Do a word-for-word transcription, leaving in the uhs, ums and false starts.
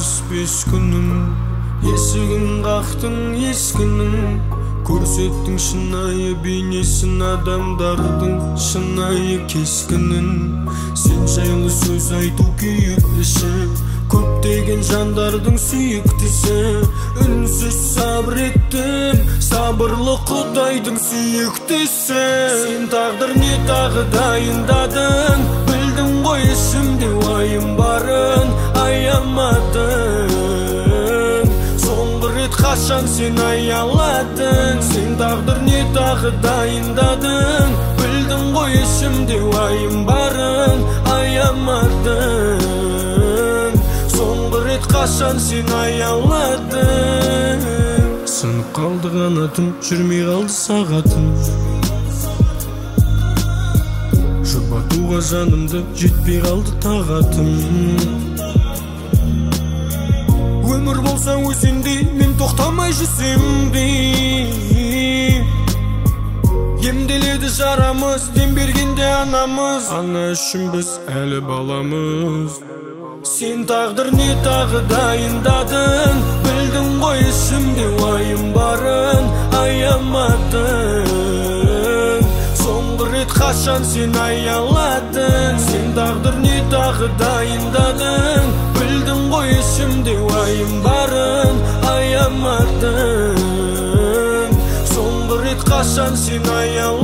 беш күнім, есігін қақтың ескінің, көрсеттің шынайы бейнесін адамдардың шынайы кескінін. Сен жайлы сөз айту күйіктісі, көптеген жандардың сүйіктісі. Үнсіз сабыр еттім, сабырлы Құдайдың сүйіктісі. Сен тағдыр не тағы дайындадың, білдің ғой ішімде уайым барын аямадың. Соңғы рет қашан сен аяладың, сен тағдыр не тағы дайындадың, білдің ғой ішімде уайым барын аямадың. Соңғы рет қашан сен аяладың. Сынып қалды қанатым, жүрмей қалды сағатым, жұбатуға жанымды жетпей қалды тағатым. Өмір болса өзендей, мен тоқтамай жүзем бе. Емделеді жарамыз, дем бергенде анамыз, ана үшін біз әлі баламыз. Сен тағдыр не тағы дайындадың, білдің ғой ішімде уайым барын аямадың. Соңғы рет қашан сен аяладың, сен тағдыр не тағы дайындадың, білдің ғой ішімде уайым барын аямадың. Соңғы рет қашан сен аяладың.